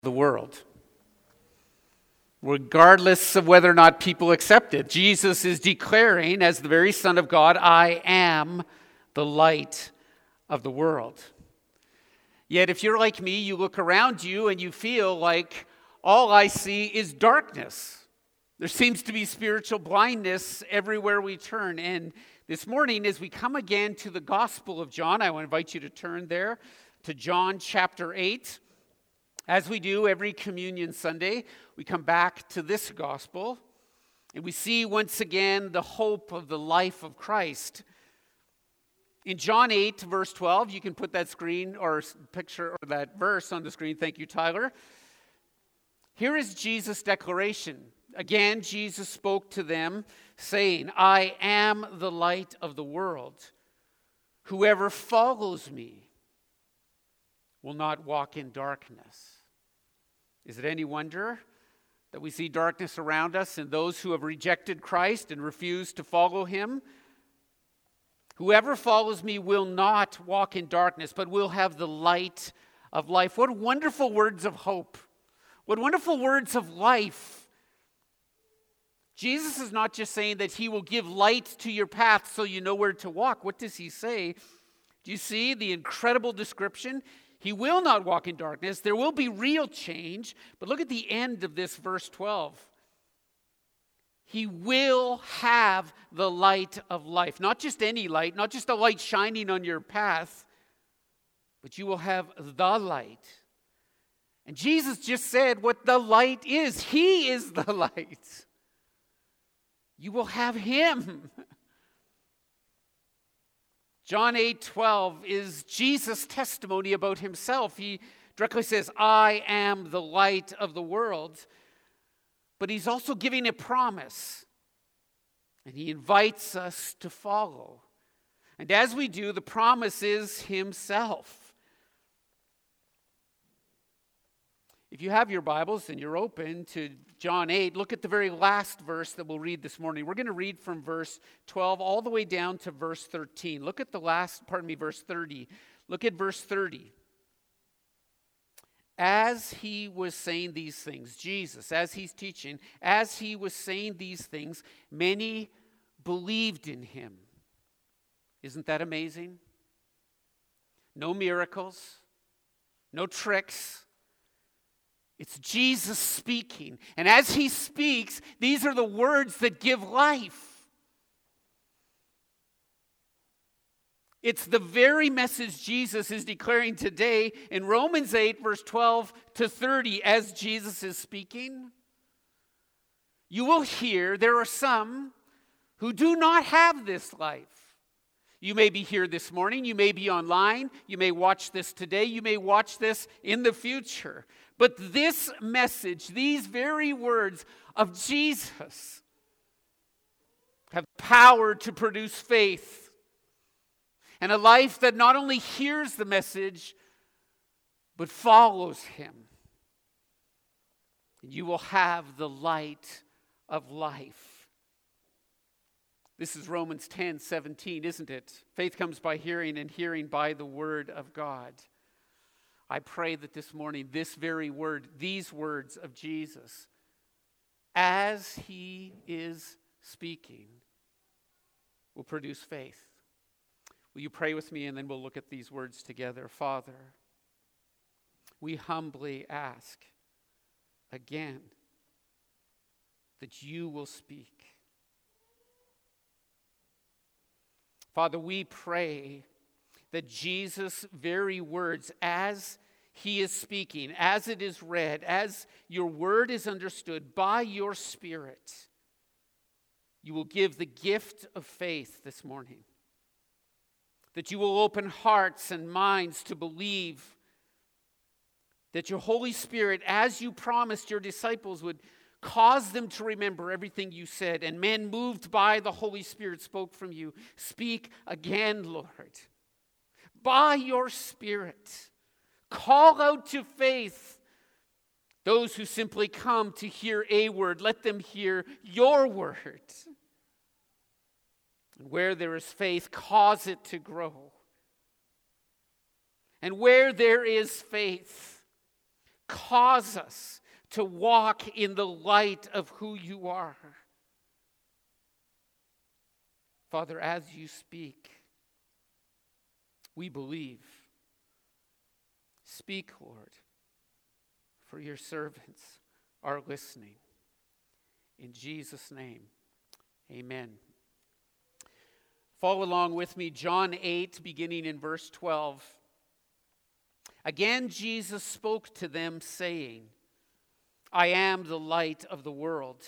the world. Regardless of whether or not people accept it, Jesus is declaring, as the very Son of God, I am the light of the world. Yet if you're like me, you look around you and you feel like all I see is darkness. There seems to be spiritual blindness everywhere we turn. And this morning, as we come again to the Gospel of John, I want to invite you to turn there to John chapter 8. As we do every Communion Sunday, we come back to this Gospel, and we see once again the hope of the life of Christ. In John 8, verse 12, you can put that screen or picture or that verse on the screen. Thank you, Tyler. Here is Jesus' declaration. Again, Jesus spoke to them, saying, I am the light of the world. Whoever follows me will not walk in darkness. Is it any wonder that we see darkness around us and those who have rejected Christ and refused to follow him? Whoever follows me will not walk in darkness, but will have the light of life. What wonderful words of hope. What wonderful words of life. Jesus is not just saying that he will give light to your path so you know where to walk. What does he say? Do you see the incredible description? He will not walk in darkness. There will be real change. But look at the end of this verse 12. He will have the light of life. Not just any light, not just a light shining on your path, but you will have the light. And Jesus just said what the light is. He is the light. You will have him. John 8:12 is Jesus' testimony about himself. He directly says, I am the light of the world. But he's also giving a promise. And he invites us to follow. And as we do, the promise is himself. If you have your Bibles and you're open to John 8, look at the very last verse that we'll read this morning. We're going to read from verse 12 all the way down to verse 13. Look at verse 30. Look at verse 30. As he was saying these things, Jesus, as he's teaching, as he was saying these things, many believed in him. Isn't that amazing? No miracles, no tricks. It's Jesus speaking. And as he speaks, these are the words that give life. It's the very message Jesus is declaring today in Romans 8, verse 12 to 30, as Jesus is speaking. You will hear there are some who do not have this life. You may be here this morning, you may be online, you may watch this today, you may watch this in the future. But this message, these very words of Jesus have power to produce faith. And a life that not only hears the message, but follows him. And you will have the light of life. This is Romans 10:17, isn't it? Faith comes by hearing, and hearing by the word of God. I pray that this morning, this very word, these words of Jesus, as he is speaking, will produce faith. Will you pray with me, and then we'll look at these words together. Father, we humbly ask again that you will speak. Father, we pray that Jesus' very words, as he is speaking, as it is read, as your word is understood by your Spirit, you will give the gift of faith this morning. That you will open hearts and minds to believe. That your Holy Spirit, as you promised your disciples, would cause them to remember everything you said. And men moved by the Holy Spirit spoke from you. Speak again, Lord. By your Spirit, call out to faith those who simply come to hear a word. Let them hear your word. And where there is faith, cause it to grow. And where there is faith, Cause us to walk in the light of who you are. Father, as you speak, we believe. Speak, Lord, for your servants are listening. In Jesus' name, amen. Follow along with me, John 8, beginning in verse 12. Again, Jesus spoke to them, saying, I am the light of the world.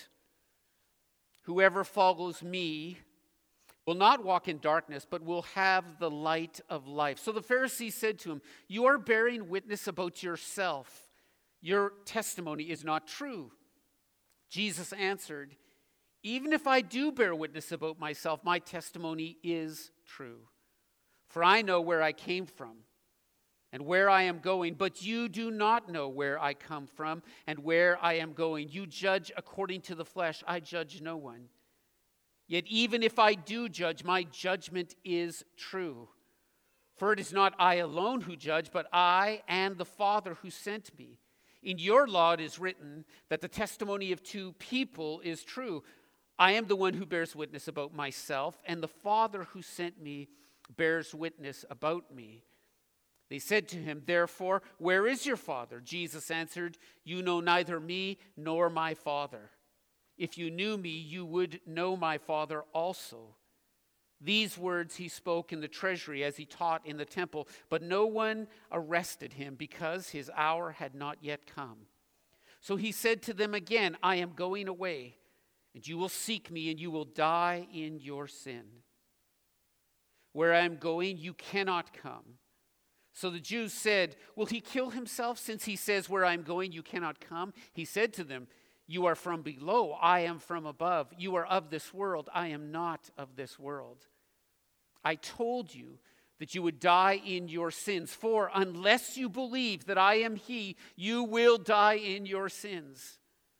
Whoever follows me will not walk in darkness, but will have the light of life. So the Pharisees said to him, you are bearing witness about yourself. Your testimony is not true. Jesus answered, even if I do bear witness about myself, my testimony is true. For I know where I came from and where I am going, but you do not know where I come from and where I am going. You judge according to the flesh. I judge no one. Yet even if I do judge, my judgment is true. For it is not I alone who judge, but I and the Father who sent me. In your law it is written that the testimony of two people is true. I am the one who bears witness about myself, and the Father who sent me bears witness about me. They said to him, therefore, where is your Father? Jesus answered, you know neither me nor my Father. If you knew me, you would know my Father also. These words he spoke in the treasury as he taught in the temple, but no one arrested him because his hour had not yet come. So he said to them again, I am going away, and you will seek me, and you will die in your sin. Where I am going, you cannot come. So the Jews said, will he kill himself since he says, where I am going, you cannot come? He said to them, you are from below, I am from above. You are of this world, I am not of this world. I told you that you would die in your sins, for unless you believe that I am he, you will die in your sins.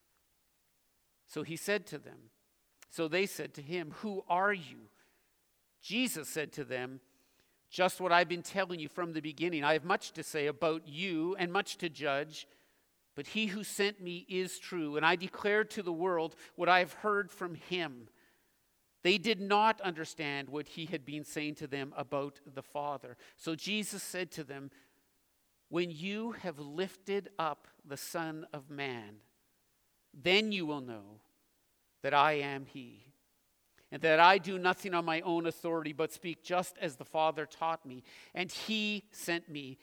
So he said to them, so they said to him, who are you? Jesus said to them, just what I've been telling you from the beginning. I have much to say about you and much to judge. But he who sent me is true, and I declare to the world what I have heard from him. They did not understand what he had been saying to them about the Father. So Jesus said to them, when you have lifted up the Son of Man, then you will know that I am he, and that I do nothing on my own authority, but speak just as the Father taught me. And he sent me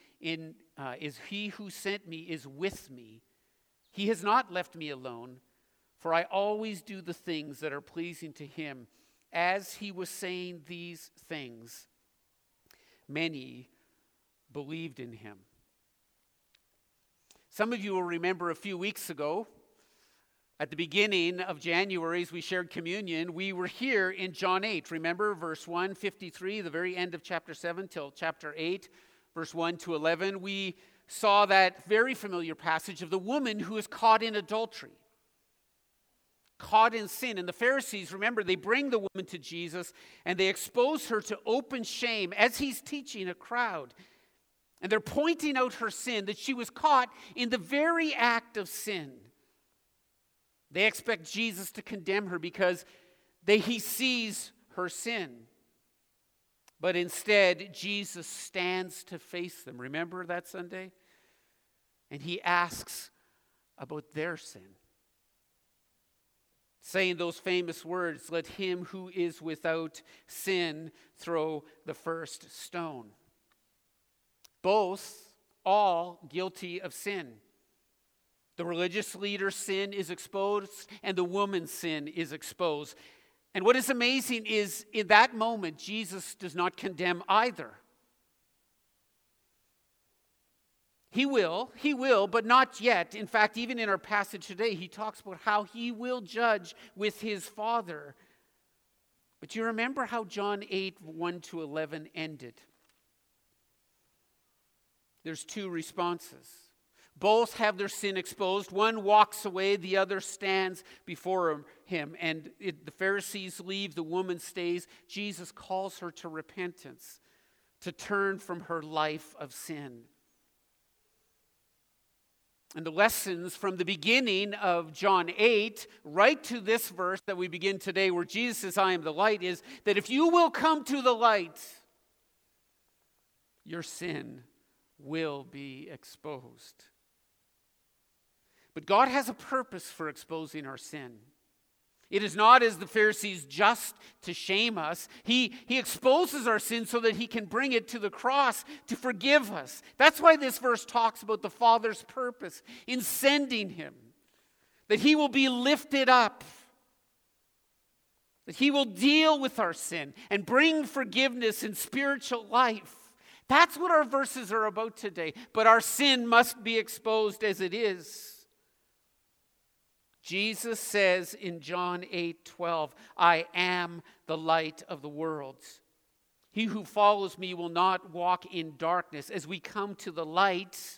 he who sent me is with me. He has not left me alone, for I always do the things that are pleasing to him. As he was saying these things, many believed in him. Some of you will remember a few weeks ago, at the beginning of January, as we shared communion, we were here in John 8. Remember verse 153, the very end of chapter 7 till chapter 8, verse 1 to 11. We saw that very familiar passage of the woman who is caught in adultery, caught in sin. And the Pharisees, remember, they bring the woman to Jesus and they expose her to open shame as he's teaching a crowd. And they're pointing out her sin, that she was caught in the very act of sin. They expect Jesus to condemn her because he sees her sin. But instead, Jesus stands to face them. Remember that Sunday? And he asks about their sin, saying those famous words, let him who is without sin throw the first stone. Both, all guilty of sin. The religious leader's sin is exposed, and the woman's sin is exposed. And what is amazing is, in that moment, Jesus does not condemn either. He will, but not yet. In fact, even in our passage today, he talks about how he will judge with his Father. But you remember how John 8, 1 to 11 ended. There's two responses. Both have their sin exposed. One walks away, the other stands before him. And the Pharisees leave, the woman stays. Jesus calls her to repentance, to turn from her life of sin. And the lessons from the beginning of John 8 right to this verse that we begin today where Jesus says, I am the light, is that if you will come to the light, your sin will be exposed. But God has a purpose for exposing our sin. It is not, as the Pharisees, just to shame us. He exposes our sin so that he can bring it to the cross to forgive us. That's why this verse talks about the Father's purpose in sending him. That he will be lifted up. That he will deal with our sin and bring forgiveness and spiritual life. That's what our verses are about today. But our sin must be exposed as it is. Jesus says in John 8:12, I am the light of the world. He who follows me will not walk in darkness. As we come to the light,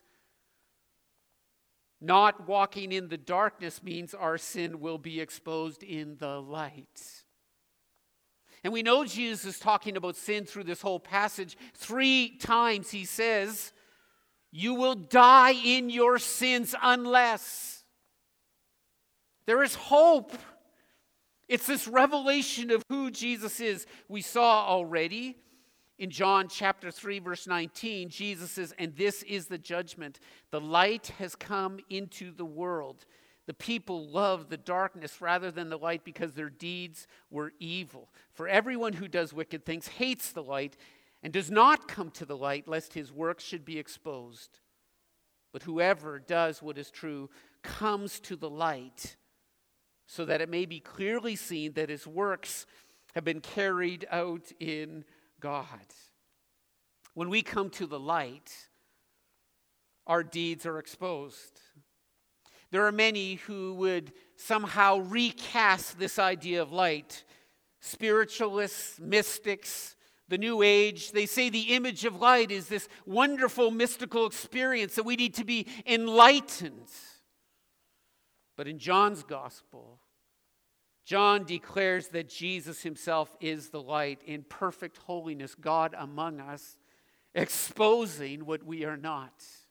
not walking in the darkness means our sin will be exposed in the light. And we know Jesus is talking about sin through this whole passage. 3 times he says, you will die in your sins unless. There is hope. It's this revelation of who Jesus is. We saw already in John chapter 3, verse 19, Jesus says, and this is the judgment. The light has come into the world. The people loved the darkness rather than the light because their deeds were evil. For everyone who does wicked things hates the light and does not come to the light lest his works should be exposed. But whoever does what is true comes to the light, so that it may be clearly seen that his works have been carried out in God. When we come to the light, our deeds are exposed. There are many who would somehow recast this idea of light. Spiritualists, mystics, the New Age, they say the image of light is this wonderful mystical experience that we need to be enlightened. But in John's gospel, John declares that Jesus himself is the light in perfect holiness, God among us, exposing what we are not.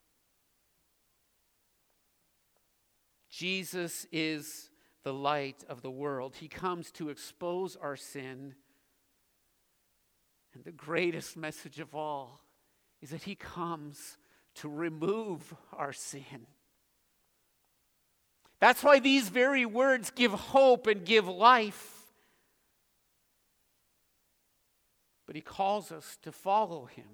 Jesus is the light of the world. He comes to expose our sin. And the greatest message of all is that he comes to remove our sin. That's why these very words give hope and give life. But he calls us to follow him.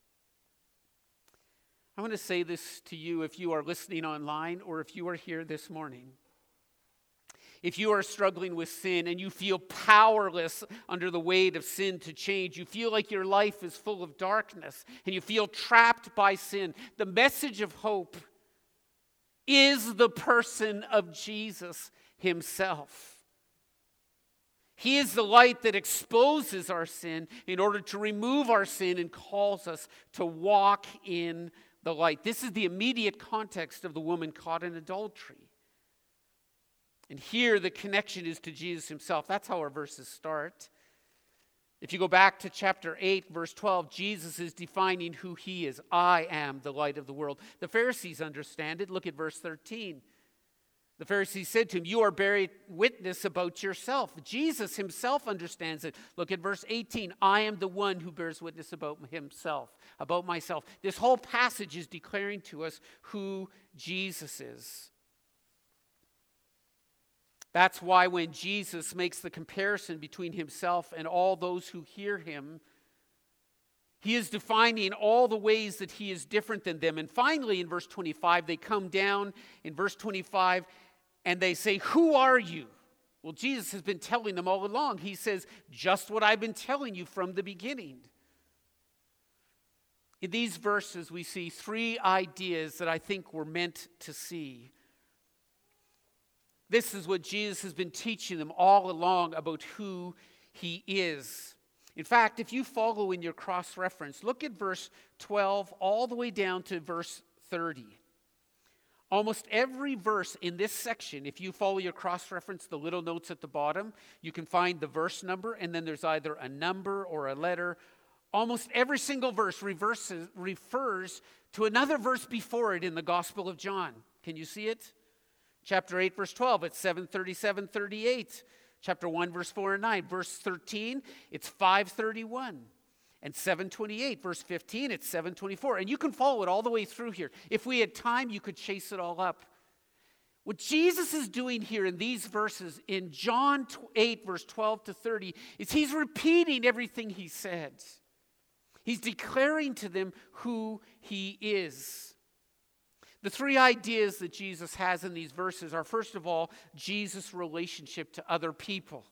I want to say this to you if you are listening online or if you are here this morning. If you are struggling with sin and you feel powerless under the weight of sin to change, you feel like your life is full of darkness and you feel trapped by sin, the message of hope is the person of Jesus himself. He is the light that exposes our sin in order to remove our sin and calls us to walk in the light. This is the immediate context of the woman caught in adultery. And here the connection is to Jesus himself. That's how our verses start. If you go back to chapter 8, verse 12, Jesus is defining who he is. I am the light of the world. The Pharisees understand it. Look at verse 13. The Pharisees said to him, you are bearing witness about yourself. Jesus himself understands it. Look at verse 18. I am the one who bears witness about himself, about myself. This whole passage is declaring to us who Jesus is. That's why when Jesus makes the comparison between himself and all those who hear him, he is defining all the ways that he is different than them. And finally, in verse 25, they come down in verse 25 and they say, who are you? Well, Jesus has been telling them all along. He says, just what I've been telling you from the beginning. In these verses, we see 3 ideas that I think we're meant to see. This is what Jesus has been teaching them all along about who he is. In fact, if you follow in your cross-reference, look at verse 12 all the way down to verse 30. Almost every verse in this section, if you follow your cross-reference, the little notes at the bottom, you can find the verse number, and then there's either a number or a letter. Almost every single verse refers to another verse before it in the Gospel of John. Can you see it? Chapter 8, verse 12, it's 7:37, 38. Chapter 1, verse 4 and 9. Verse 13, it's 5:31. And 7:28, verse 15, it's 7:24. And you can follow it all the way through here. If we had time, you could chase it all up. What Jesus is doing here in these verses, in John 8, verse 12 to 30, is he's repeating everything he said. He's declaring to them who he is. The three ideas that Jesus has in these verses are, first of all, Jesus' relationship to other people.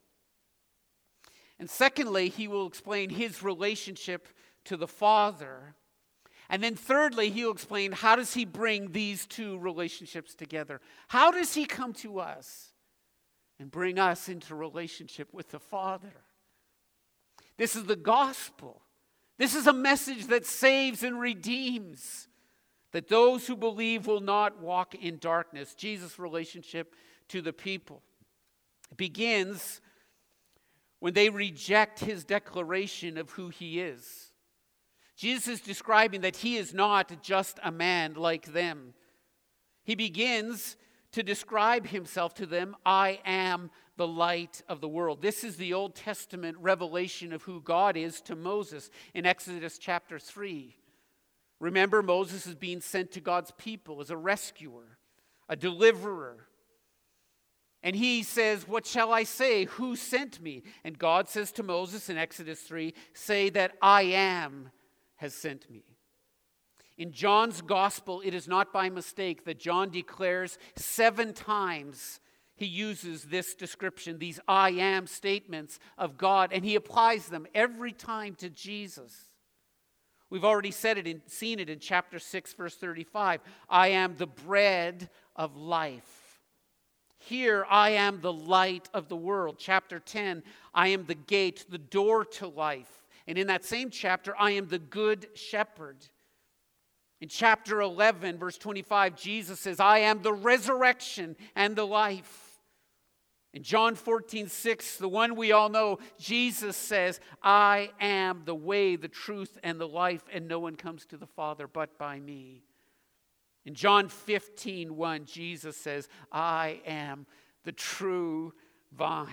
And secondly, he will explain his relationship to the Father. And then thirdly, he'll explain how does he bring these two relationships together. How does he come to us and bring us into relationship with the Father? This is the gospel. This is a message that saves and redeems, that those who believe will not walk in darkness. Jesus' relationship to the people. It begins when they reject his declaration of who he is. Jesus is describing that he is not just a man like them. He begins to describe himself to them, I am the light of the world. This is the Old Testament revelation of who God is to Moses in Exodus chapter 3. Remember, Moses is being sent to God's people as a rescuer, a deliverer. And he says, what shall I say? Who sent me? And God says to Moses in Exodus 3, say that I am has sent me. In John's gospel, it is not by mistake that John declares 7 times he uses this description, these I am statements of God, and he applies them every time to Jesus. We've already said it and seen it in chapter 6, verse 35. I am the bread of life. Here, I am the light of the world. Chapter 10, I am the gate, the door to life. And in that same chapter, I am the good shepherd. In chapter 11, verse 25, Jesus says, I am the resurrection and the life. In John 14:6, the one we all know, Jesus says, I am the way, the truth, and the life, and no one comes to the Father but by me. In John 15:1, Jesus says, I am the true vine.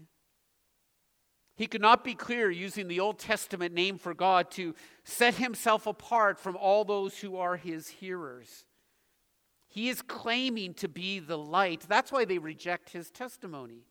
He could not be clearer using the Old Testament name for God to set himself apart from all those who are his hearers. He is claiming to be the light. That's why they reject his testimony.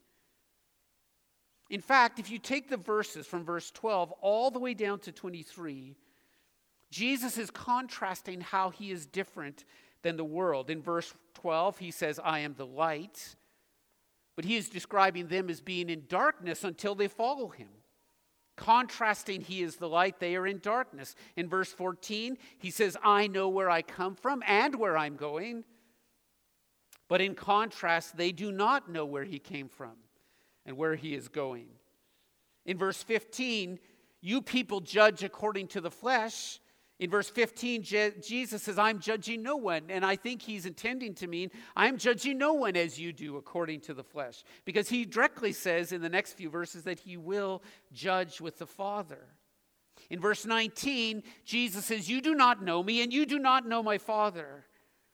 In fact, if you take the verses from verse 12 all the way down to 23, Jesus is contrasting how he is different than the world. In verse 12, he says, I am the light. But he is describing them as being in darkness until they follow him. Contrasting, he is the light, they are in darkness. In verse 14, he says, I know where I come from and where I'm going. But in contrast, they do not know where he came from and where he is going. In verse 15, you people judge according to the flesh. In verse 15, Jesus says, I'm judging no one. And I think he's intending to mean, I'm judging no one as you do according to the flesh. Because he directly says in the next few verses that he will judge with the Father. In verse 19, Jesus says, you do not know me and you do not know my Father.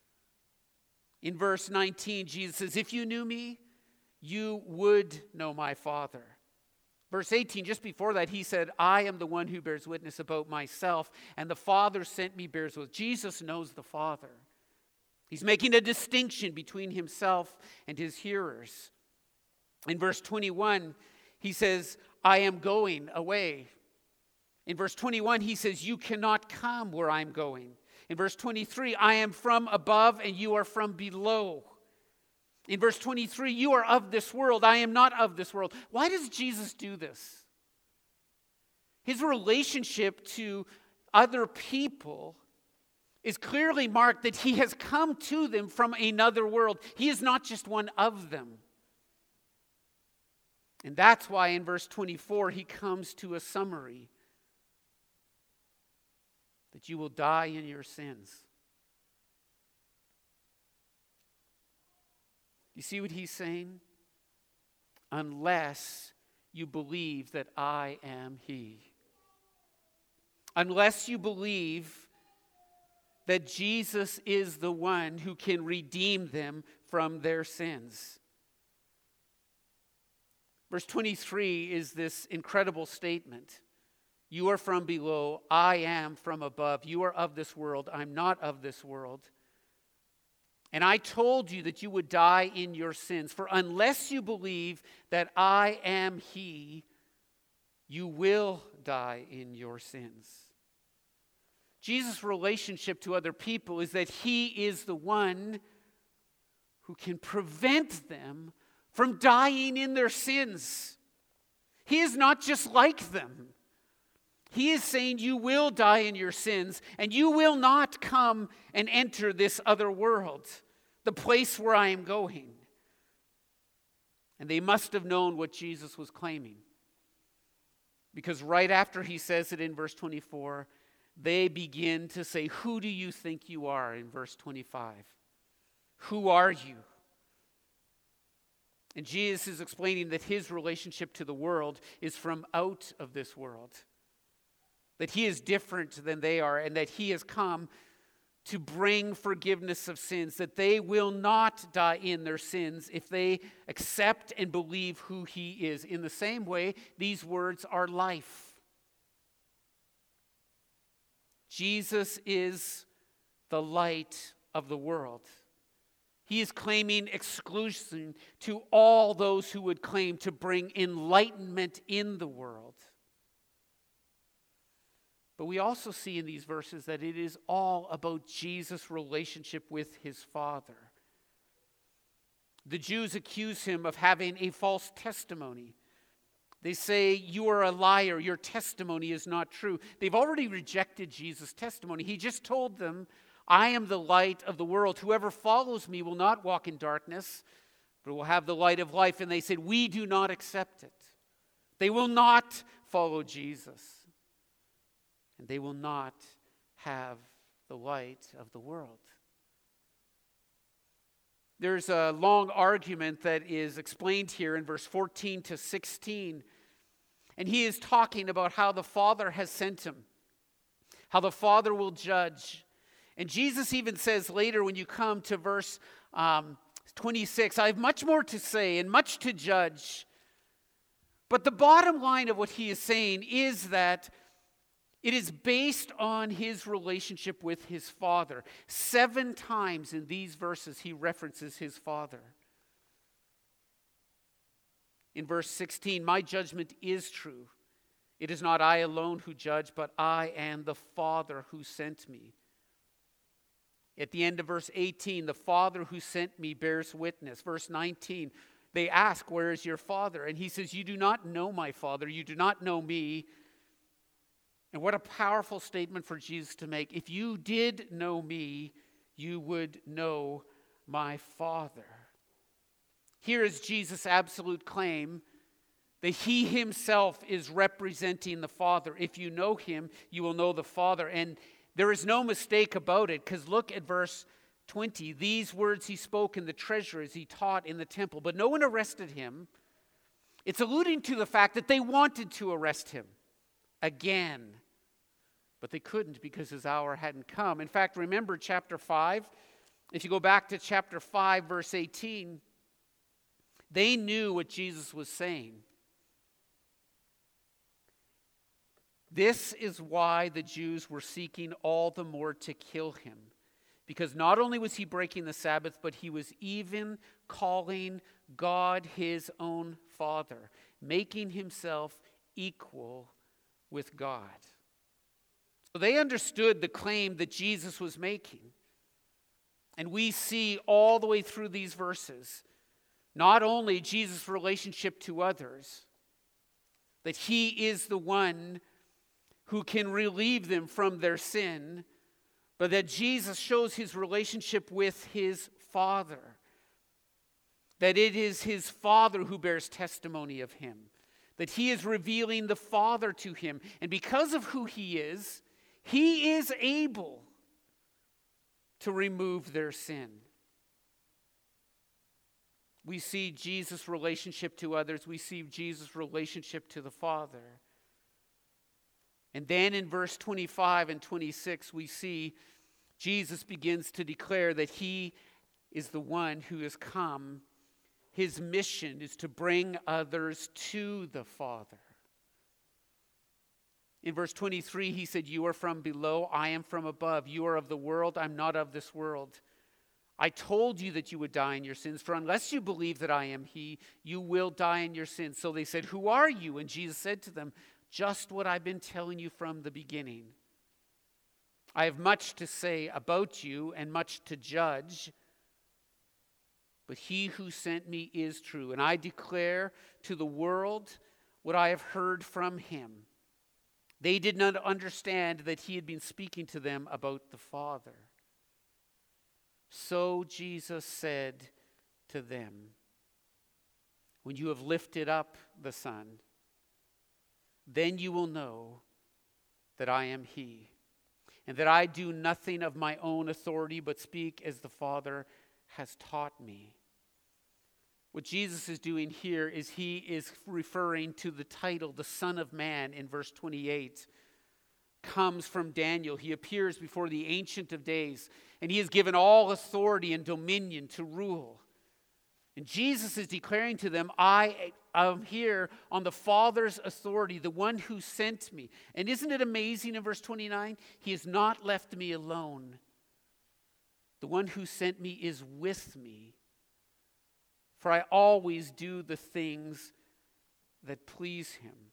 In verse 19, Jesus says, if you knew me, you would know my Father. Verse 18, just before that, he said, I am the one who bears witness about myself, and the Father sent me bears witness. Jesus knows the Father. He's making a distinction between himself and his hearers. In verse 21, he says, I am going away. In verse 21, he says, you cannot come where I'm going. In verse 23, I am from above and you are from below. In verse 23, you are of this world, I am not of this world. Why does Jesus do this? His relationship to other people is clearly marked that he has come to them from another world. He is not just one of them. And that's why in verse 24, he comes to a summary. That you will die in your sins. You see what he's saying? Unless you believe that I am he. Unless you believe that Jesus is the one who can redeem them from their sins. Verse 23 is this incredible statement. You are from below, I am from above. You are of this world, I'm not of this world. And I told you that you would die in your sins. For unless you believe that I am He, you will die in your sins. Jesus' relationship to other people is that He is the one who can prevent them from dying in their sins. He is not just like them. He is saying you will die in your sins and you will not come and enter this other world, the place where I am going. And they must have known what Jesus was claiming. Because right after he says it in verse 24, they begin to say, who do you think you are? In verse 25. Who are you? And Jesus is explaining that his relationship to the world is from out of this world. That he is different than they are, and that he has come to bring forgiveness of sins, that they will not die in their sins if they accept and believe who he is. In the same way, these words are life. Jesus is the light of the world. He is claiming exclusion to all those who would claim to bring enlightenment in the world. But we also see in these verses that it is all about Jesus' relationship with his Father. The Jews accuse him of having a false testimony. They say, you are a liar, your testimony is not true. They've already rejected Jesus' testimony. He just told them, I am the light of the world. Whoever follows me will not walk in darkness, but will have the light of life. And they said, we do not accept it. They will not follow Jesus. And they will not have the light of the world. There's a long argument that is explained here in verse 14 to 16. And he is talking about how the Father has sent him, how the Father will judge. And Jesus even says later when you come to verse 26, I have much more to say and much to judge. But the bottom line of what he is saying is that it is based on his relationship with his Father. 7 times in these verses he references his Father. In verse 16, my judgment is true. It is not I alone who judge, but I and the Father who sent me. At the end of verse 18, the Father who sent me bears witness. Verse 19, they ask, where is your Father? And he says, you do not know my Father. You do not know me. And what a powerful statement for Jesus to make. If you did know me, you would know my Father. Here is Jesus' absolute claim that he himself is representing the Father. If you know him, you will know the Father. And there is no mistake about it, because look at verse 20. These words he spoke in the treasury as he taught in the temple, but no one arrested him. It's alluding to the fact that they wanted to arrest him again. But they couldn't because his hour hadn't come. In fact, remember chapter 5. If you go back to chapter 5, verse 18, they knew what Jesus was saying. This is why the Jews were seeking all the more to kill him. Because not only was he breaking the Sabbath, but he was even calling God his own Father, making himself equal with God. So they understood the claim that Jesus was making. And we see all the way through these verses, not only Jesus' relationship to others, that he is the one who can relieve them from their sin, but that Jesus shows his relationship with his Father. That it is his Father who bears testimony of him. That he is revealing the Father to him. And because of who he is able to remove their sin. We see Jesus' relationship to others. We see Jesus' relationship to the Father. And then in verse 25 and 26, we see Jesus begins to declare that he is the one who has come. His mission is to bring others to the Father. In verse 23, he said, "You are from below, I am from above. You are of the world, I'm not of this world. I told you that you would die in your sins, for unless you believe that I am he, you will die in your sins." So they said, "Who are you?" And Jesus said to them, "Just what I've been telling you from the beginning. I have much to say about you and much to judge, but he who sent me is true, and I declare to the world what I have heard from him." They did not understand that he had been speaking to them about the Father. So Jesus said to them, "When you have lifted up the Son, then you will know that I am he, and that I do nothing of my own authority, but speak as the Father has taught me." What Jesus is doing here is he is referring to the title, the Son of Man, in verse 28. Comes from Daniel. He appears before the Ancient of Days, and he is given all authority and dominion to rule. And Jesus is declaring to them, I am here on the Father's authority, the one who sent me. And isn't it amazing in verse 29? He has not left me alone. The one who sent me is with me. For I always do the things that please him.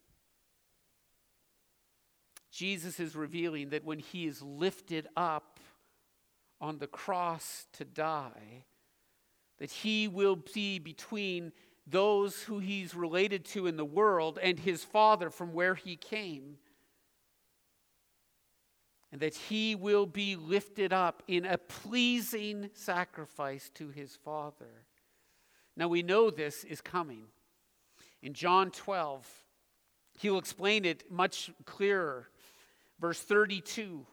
Jesus is revealing that when he is lifted up on the cross to die, that he will be between those who he's related to in the world and his Father from where he came. And that he will be lifted up in a pleasing sacrifice to his Father. Now we know this is coming. In John 12, he'll explain it much clearer. Verse 32.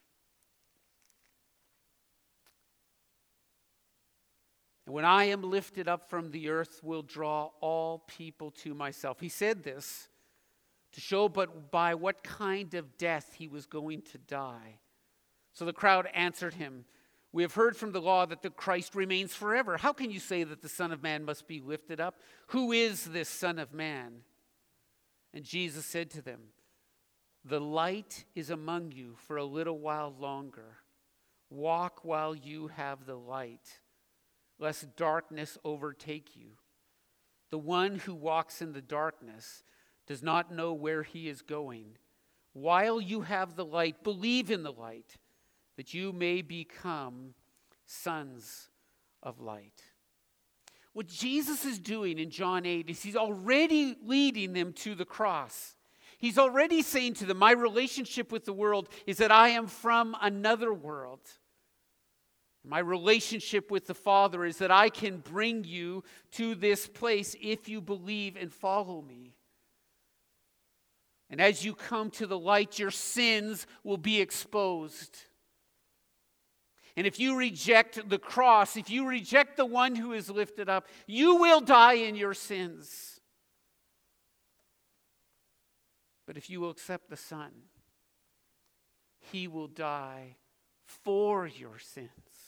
"And when I am lifted up from the earth, will draw all people to myself." He said this to show but by what kind of death he was going to die. So the crowd answered him, "We have heard from the law that the Christ remains forever. How can you say that the Son of Man must be lifted up? Who is this Son of Man?" And Jesus said to them, "The light is among you for a little while longer. Walk while you have the light, lest darkness overtake you. The one who walks in the darkness does not know where he is going. While you have the light, believe in the light, that you may become sons of light." What Jesus is doing in John 8 is he's already leading them to the cross. He's already saying to them, my relationship with the world is that I am from another world. My relationship with the Father is that I can bring you to this place if you believe and follow me. And as you come to the light, your sins will be exposed. And if you reject the cross, if you reject the one who is lifted up, you will die in your sins. But if you will accept the Son, he will die for your sins.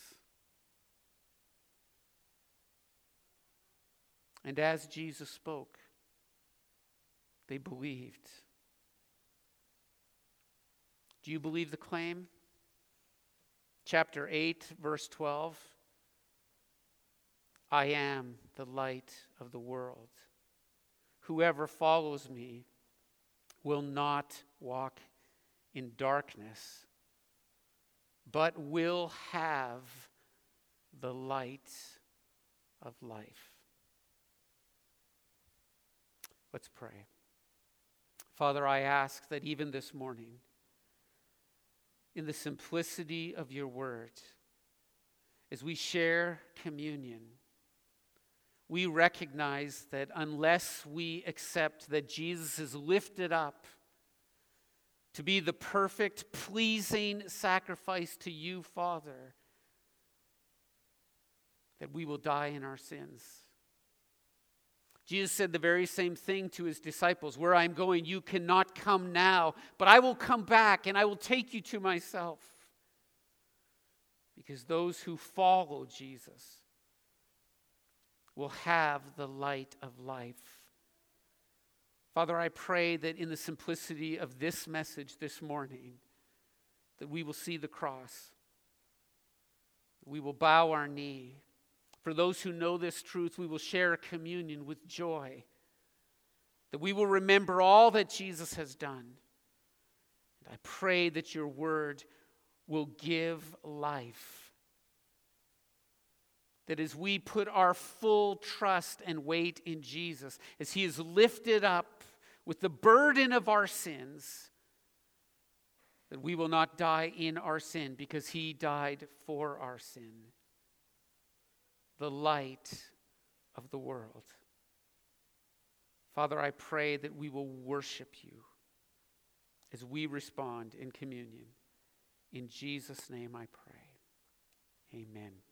And as Jesus spoke, they believed. Do you believe the claim? Chapter 8, verse 12. "I am the light of the world. Whoever follows me will not walk in darkness, but will have the light of life." Let's pray. Father, I ask that even this morning, in the simplicity of your word, as we share communion, we recognize that unless we accept that Jesus is lifted up to be the perfect, pleasing sacrifice to you, Father, that we will die in our sins. Jesus said the very same thing to his disciples. "Where I'm going, you cannot come now, but I will come back and I will take you to myself." because those who follow Jesus will have the light of life. Father, I pray that in the simplicity of this message this morning, that we will see the cross. We will bow our knee. For those who know this truth, we will share communion with joy. That we will remember all that Jesus has done. And I pray that your word will give life. That as we put our full trust and weight in Jesus, as he is lifted up with the burden of our sins, that we will not die in our sin because he died for our sin. The light of the world. Father, I pray that we will worship you as we respond in communion. In Jesus' name I pray. Amen.